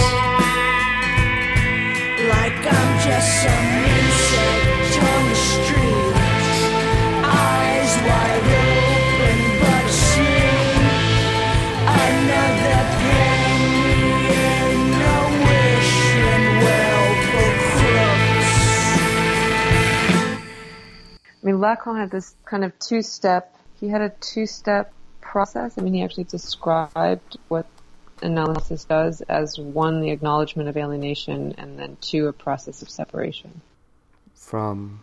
Like I'm just some insect on the street, eyes wide open but asleep. Another penny in a wishing well for crooks. I mean, Lacan had this kind of two-step he had a two-step process. I mean, he actually described what analysis does as one, the acknowledgement of alienation, and then two, a process of separation. From?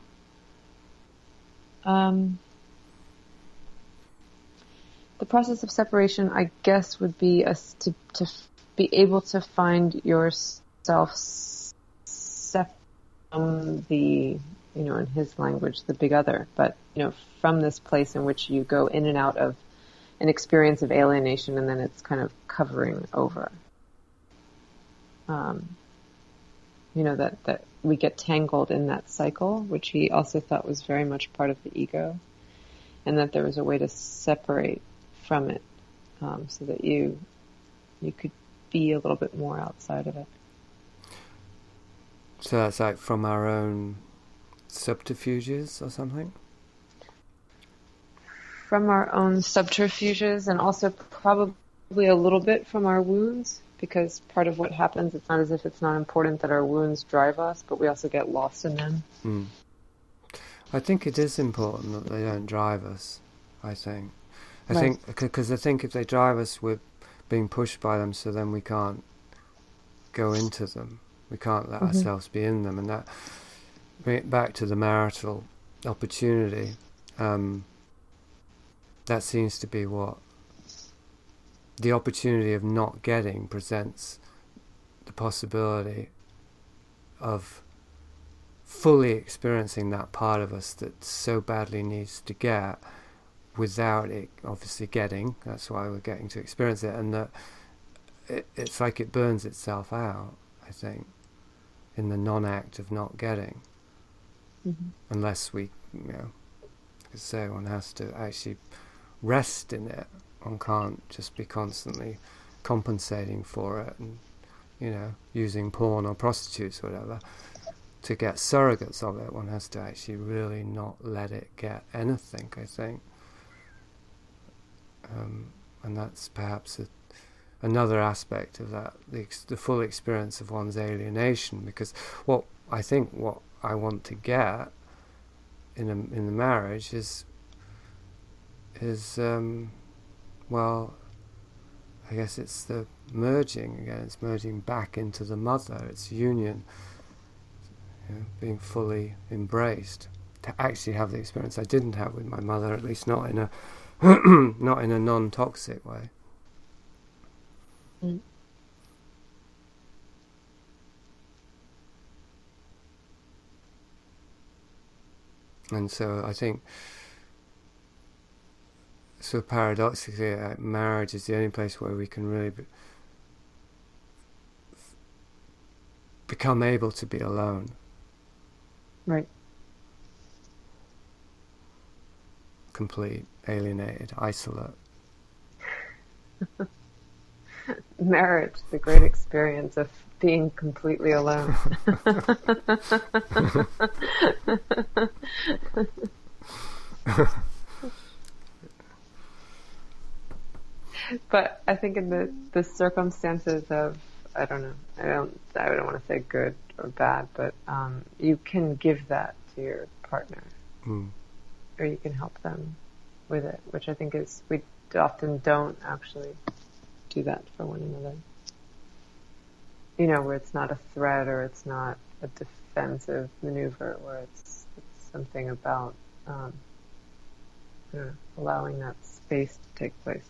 The process of separation, I guess, would be to be able to find yourself separate from the, in his language, the big other, but, from this place in which you go in and out of an experience of alienation and then it's kind of covering over. That we get tangled in that cycle, which he also thought was very much part of the ego, and that there was a way to separate from it, so that you could be a little bit more outside of it. So that's like from our own subterfuges or something? From our own subterfuges, and also probably a little bit from our wounds, because part of what happens, it's not as if it's not important that our wounds drive us, but we also get lost in them. Mm. I think it is important that they don't drive us, I think. Because I think if they drive us, we're being pushed by them, so then we can't go into them. We can't let ourselves be in them. And that, bring it back to the marital opportunity, that seems to be what the opportunity of not getting presents, the possibility of fully experiencing that part of us that so badly needs to get, without it obviously getting. That's why we're getting to experience it, and that it's like it burns itself out, I think, in the non-act of not getting. Unless we, say one has to actually rest in it. One can't just be constantly compensating for it and, using porn or prostitutes or whatever to get surrogates of it. One has to actually really not let it get anything, I think. And that's perhaps another aspect of that, the full experience of one's alienation. Because what I want to get in the marriage is well, I guess it's the merging again. It's merging back into the mother. It's union, being fully embraced. To actually have the experience I didn't have with my mother, at least not in a not in a non-toxic way. Mm. And so I think, so paradoxically, marriage is the only place where we can really become able to be alone. Right. Complete, alienated, isolate. Marriage, the great experience of being completely alone. But I think in the circumstances of, I don't want to say good or bad, but you can give that to your partner, or you can help them with it, which I think is, we often don't actually do that for one another. Where it's not a threat or it's not a defensive maneuver, where it's something about allowing that space to take place.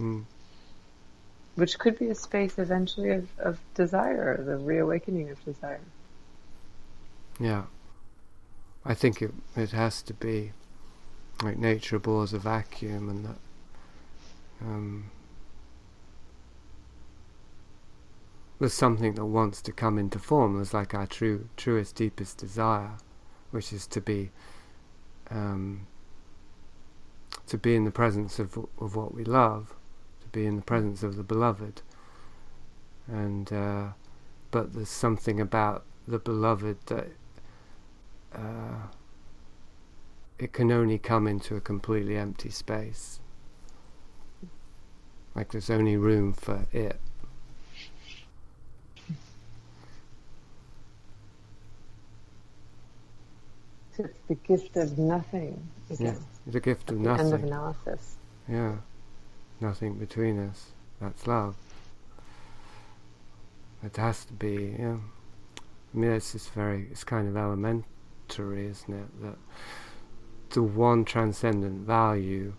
Which could be a space eventually of desire, the reawakening of desire. Yeah. I think it has to be like nature abhors a vacuum, and that there's something that wants to come into form. There's like our truest, deepest desire, which is to be in the presence of what we love, to be in the presence of the beloved. And but there's something about the beloved that it can only come into a completely empty space. Like there's only room for it. So it's the gift of nothing again. Yeah. The gift of the end of nothing. analysis. Yeah. Nothing between us. That's love. It has to be, yeah. I mean, it's kind of elementary, isn't it? That the one transcendent value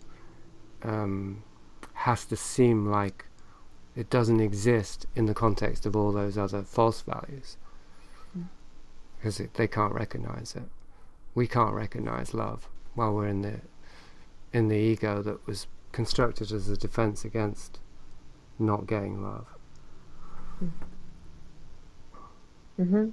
has to seem like it doesn't exist in the context of all those other false values. Because they can't recognize it. We can't recognize love while we're in the ego that was constructed as a defense against not getting love. Mm-hmm.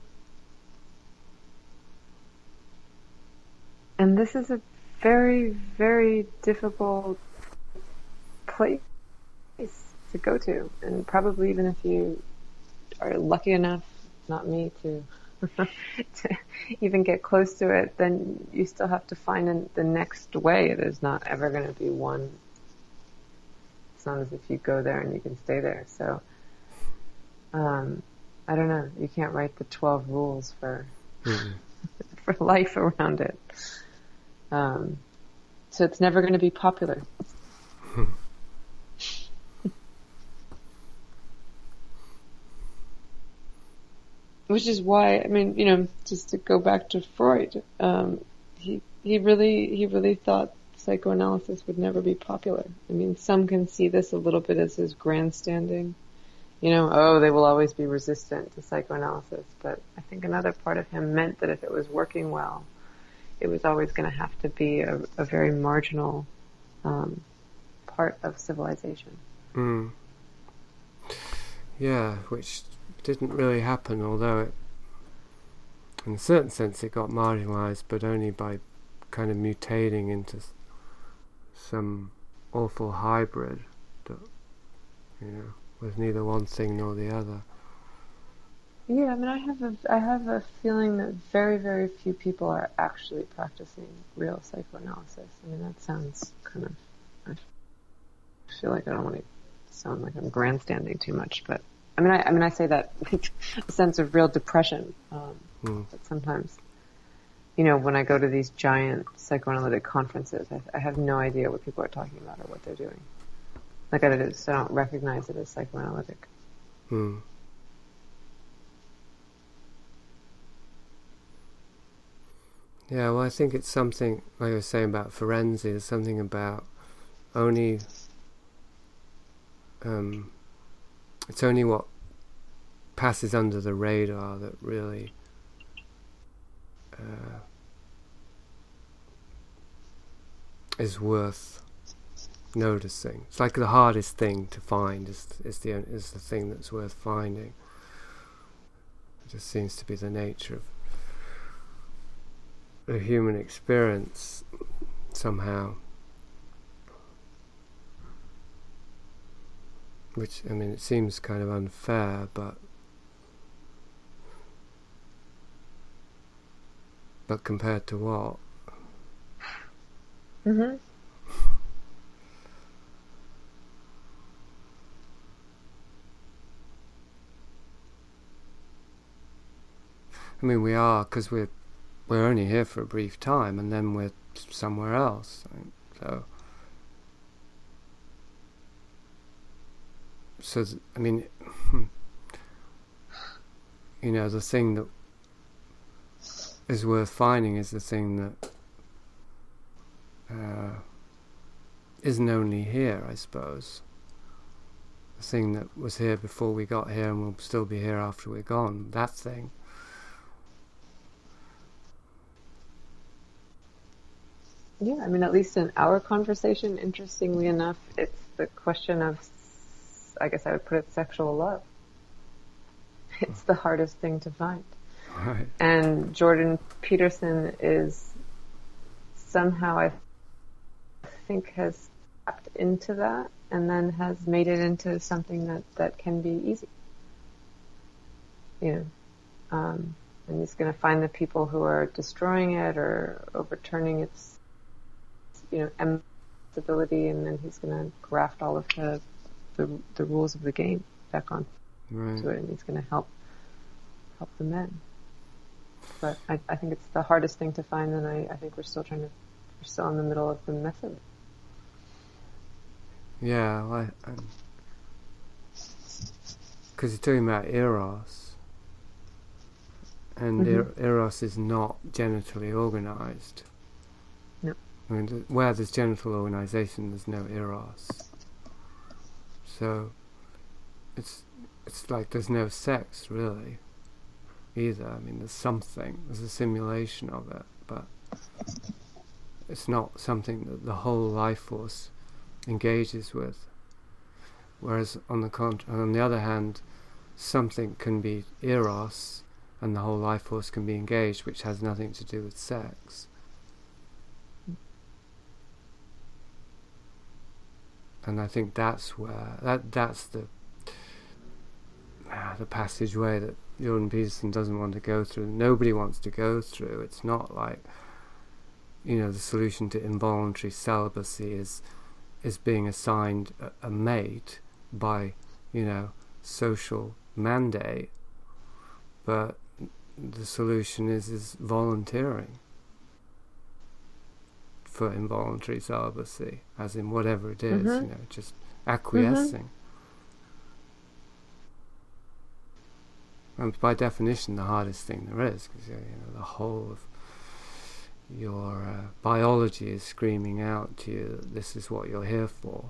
And this is a very, very difficult place to go to. And probably even if you are lucky enough, not me, to even get close to it, then you still have to find the next way. There's not ever going to be one. It's not as if you go there and you can stay there. So, I don't know. You can't write the 12 rules for for life around it. So it's never going to be popular. Which is why, I mean, just to go back to Freud, he really thought psychoanalysis would never be popular. I mean, some can see this a little bit as his grandstanding. They will always be resistant to psychoanalysis. But I think another part of him meant that if it was working well, it was always going to have to be a very marginal part of civilization. Yeah, which didn't really happen, although in a certain sense it got marginalized, but only by kind of mutating into some awful hybrid that, was neither one thing nor the other. Yeah, I mean, I have a feeling that very, very few people are actually practicing real psychoanalysis. I mean, that sounds kind of, I feel like I don't want to sound like I'm grandstanding too much, but I mean, I say that with a sense of real depression. But sometimes, when I go to these giant psychoanalytic conferences, I have no idea what people are talking about or what they're doing. Like I don't recognize it as psychoanalytic. Yeah, well, I think it's something, like I was saying about Ferenczi, there's something about only, it's only what passes under the radar that really is worth noticing. It's like the hardest thing to find is the thing that's worth finding. It just seems to be the nature of the human experience somehow, which, I mean, it seems kind of unfair, but compared to what? Mm-hmm. I mean, we are, because we're only here for a brief time, and then we're somewhere else. So I mean, the thing that is worth finding is the thing that isn't only here, I suppose. The thing that was here before we got here and will still be here after we're gone. That thing. Yeah, I mean, at least in our conversation, interestingly enough, it's the question of, I guess I would put it, sexual love. It's the hardest thing to find. Right. And Jordan Peterson is somehow, I think, has tapped into that and then has made it into something that can be easy. And he's going to find the people who are destroying it or overturning its stability, and then he's going to graft all of the rules of the game back on to it, and he's going to help the men. But I think it's the hardest thing to find, and I think we're still trying to You're still in the middle of the method. Yeah, because you're talking about eros, and eros is not genitally organised. No. I mean, where there's genital organisation, there's no eros. So it's like there's no sex really either. I mean, there's a simulation of it, but it's not something that the whole life force engages with. Whereas on the other hand, something can be eros and the whole life force can be engaged, which has nothing to do with sex. And I think that's where that's the passageway that Jordan Peterson doesn't want to go through. Nobody wants to go through. It's not like, the solution to involuntary celibacy is being assigned a mate by, social mandate, but the solution is volunteering for involuntary celibacy, as in whatever it is, just acquiescing. And by definition, the hardest thing there is, because the whole of your biology is screaming out to you that this is what you're here for.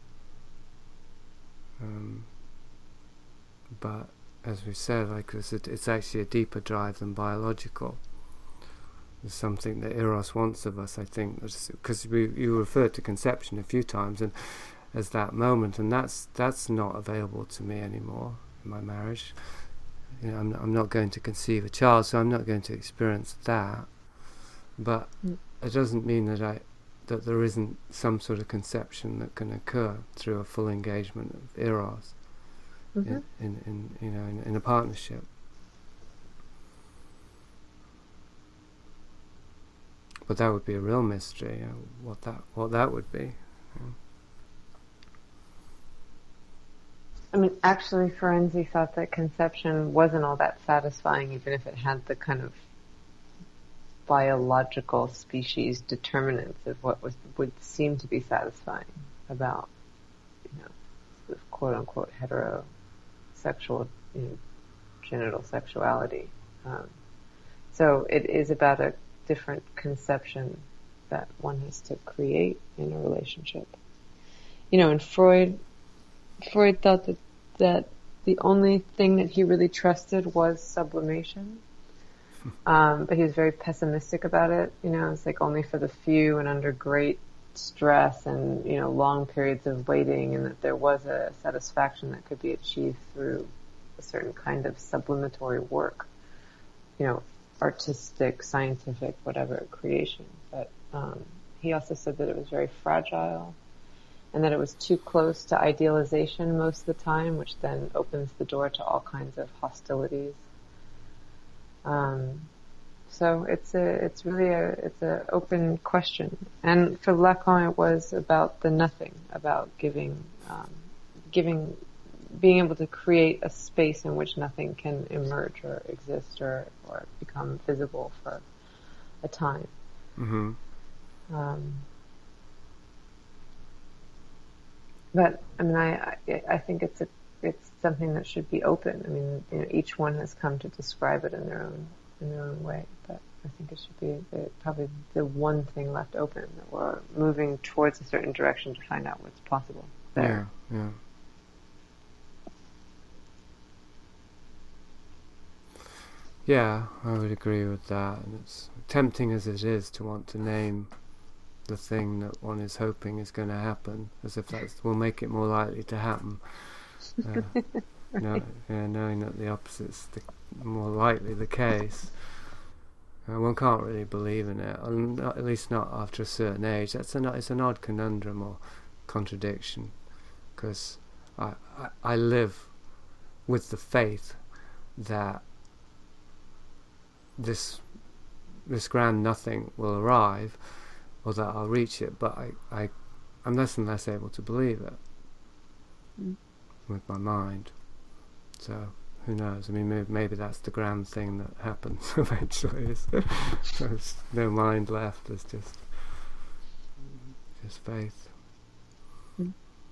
But as we said, it's actually a deeper drive than biological. There's something that Eros wants of us, I think, because you referred to conception a few times, and as that moment, and that's not available to me anymore in my marriage. I'm not going to conceive a child, so I'm not going to experience that. But it doesn't mean that there isn't some sort of conception that can occur through a full engagement of Eros in a partnership. But that would be a real mystery, what that would be. I mean, actually, Ferenczi thought that conception wasn't all that satisfying, even if it had the kind of biological species determinants of what would seem to be satisfying about, sort of quote-unquote heterosexual, genital sexuality. So it is about a different conception that one has to create in a relationship. And Freud thought that the only thing that he really trusted was sublimation. But he was very pessimistic about it. It's like only for the few and under great stress and, long periods of waiting, and that there was a satisfaction that could be achieved through a certain kind of sublimatory work, artistic, scientific, whatever creation. But he also said that it was very fragile and that it was too close to idealization most of the time, which then opens the door to all kinds of hostilities. So it's really an open question. And for Lacan, it was about the nothing, about giving, being able to create a space in which nothing can emerge or exist or become visible for a time. Mm-hmm. But I mean, I think it's something that should be open. I mean, each one has come to describe it in their own way. But I think it should be probably the one thing left open, that we're moving towards a certain direction to find out what's possible there. Yeah. Yeah, I would agree with that. And it's tempting as it is to want to name the thing that one is hoping is going to happen, as if that will make it more likely to happen. Knowing that the opposite's more likely the case. One can't really believe in it, at least not after a certain age. It's an odd conundrum or contradiction, because I live with the faith that this grand nothing will arrive, or that I'll reach it, but I'm less and less able to believe it with my mind. So who knows? I mean, maybe that's the grand thing that happens eventually. There's no mind left. There's just his faith. Mm.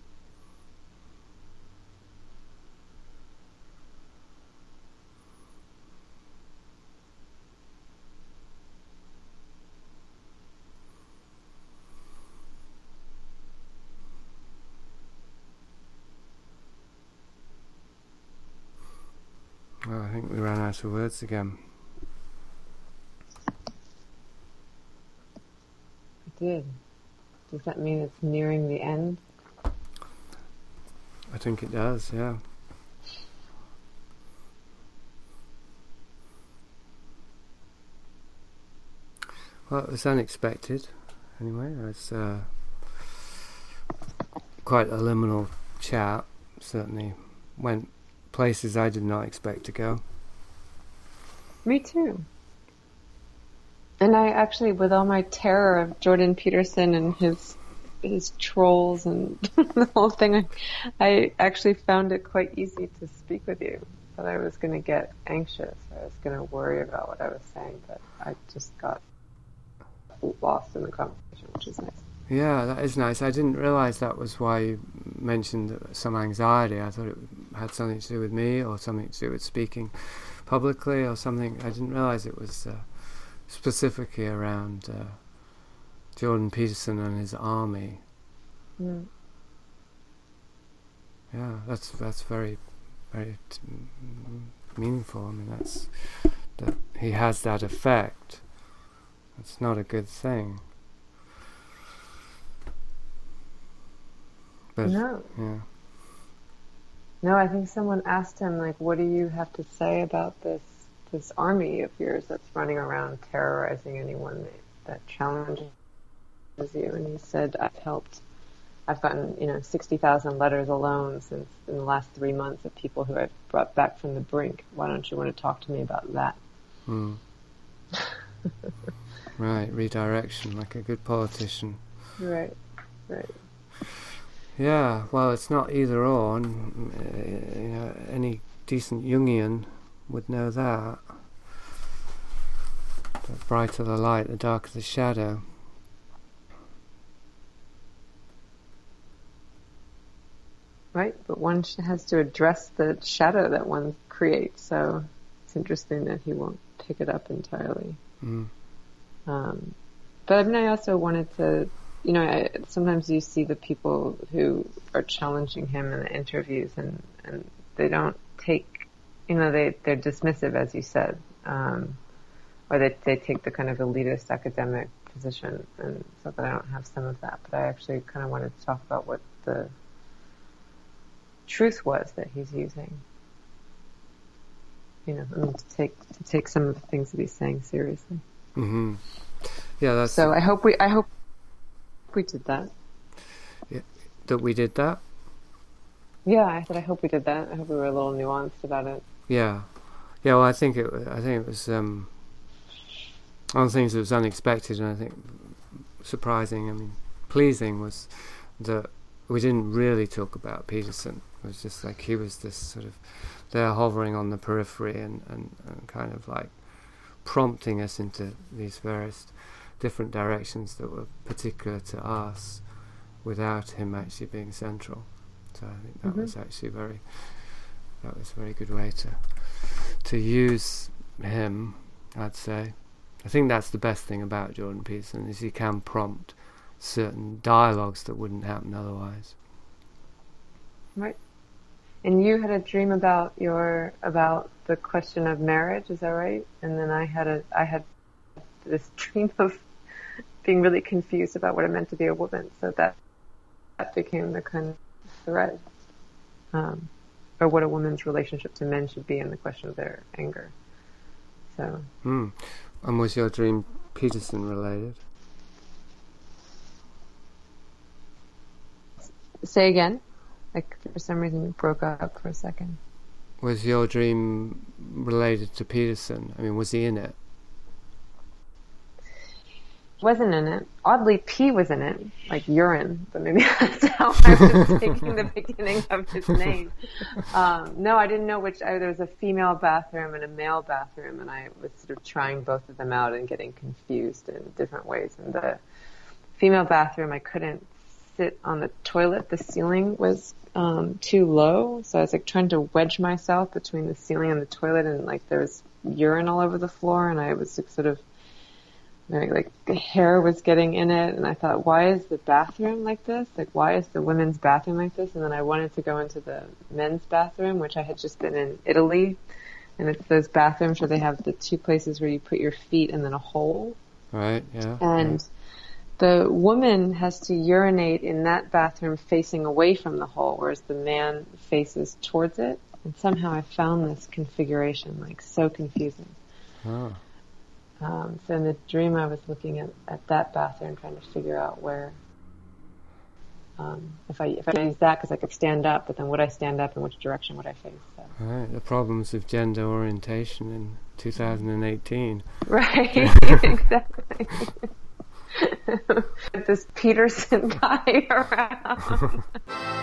Well, I think we ran out of words again. I did. Does that mean it's nearing the end? I think it does, yeah. Well, it was unexpected. Anyway, it was quite a liminal chat. Certainly went places I did not expect to go. Me too. And I actually, with all my terror of Jordan Peterson and his trolls and the whole thing, I actually found it quite easy to speak with you. But I was going to get anxious. I was going to worry about what I was saying, but I just got lost in the conversation, which is nice. Yeah, that is nice. I didn't realise that was why you mentioned some anxiety. I thought it had something to do with me or something to do with speaking publicly or something. I didn't realise it was specifically around Jordan Peterson and his army. Mm. Yeah, that's very, very meaningful. I mean, that he has that effect. It's not a good thing. But, No. Yeah. No, I think someone asked him, like, what do you have to say about this army of yours that's running around terrorizing anyone that challenges you? And he said, I've gotten, 60,000 letters alone since in the last 3 months of people who I've brought back from the brink. Why don't you want to talk to me about that? Mm. Right, redirection, like a good politician. Right. Yeah, well, it's not either or. And, any decent Jungian would know that. The brighter the light, the darker the shadow. Right, but one has to address the shadow that one creates, so it's interesting that he won't pick it up entirely. Mm. But I mean, I also wanted to, sometimes you see the people who are challenging him in the interviews and they don't take, they're dismissive, as you said, or they take the kind of elitist academic position, and so that I don't have some of that. But I actually kind of wanted to talk about what the truth was that he's using. To take some of the things that he's saying seriously. Mm-hmm. Yeah, that's. So I hope we did that. Yeah, that we did that. Yeah, I said I hope we did that. I hope we were a little nuanced about it. Yeah. Well, I think it was one of the things that was unexpected and I think surprising. I mean, pleasing was that we didn't really talk about Peterson. It was just like he was this sort of there hovering on the periphery and kind of like prompting us into these various different directions that were particular to us without him actually being central. So I think that was actually a very good way to use him, I'd say. I think that's the best thing about Jordan Peterson is he can prompt certain dialogues that wouldn't happen otherwise. Right. And you had a dream about the question of marriage, is that right? And then I had this dream of being really confused about what it meant to be a woman. So that became the kind of thread, or what a woman's relationship to men should be, and the question of their anger. So. And was your dream Peterson related? Say again. Like, for some reason it broke up for a second. Was your dream related to Peterson? I mean, was he in it? Wasn't in it. Oddly, P was in it, like urine, but maybe that's how I was taking the beginning of his name. No, I didn't know which. There was a female bathroom and a male bathroom, and I was sort of trying both of them out and getting confused in different ways. And female bathroom, I couldn't sit on the toilet. The ceiling was too low, so I was like trying to wedge myself between the ceiling and the toilet, and like there was urine all over the floor, and I was like, sort of like the hair was getting in it, and I thought, why is the bathroom like this? Like, why is the women's bathroom like this? And then I wanted to go into the men's bathroom, which I had just been in Italy, and it's those bathrooms where they have the two places where you put your feet and then a hole. Right, yeah. And the woman has to urinate in that bathroom facing away from the hole, whereas the man faces towards it. And somehow I found this configuration like so confusing. Oh. So in the dream I was looking at that bathroom trying to figure out where, if I use that, because I could stand up, but then would I stand up and which direction would I face? So. Right, the problems of gender orientation in 2018. Right, exactly. This Peterson guy around.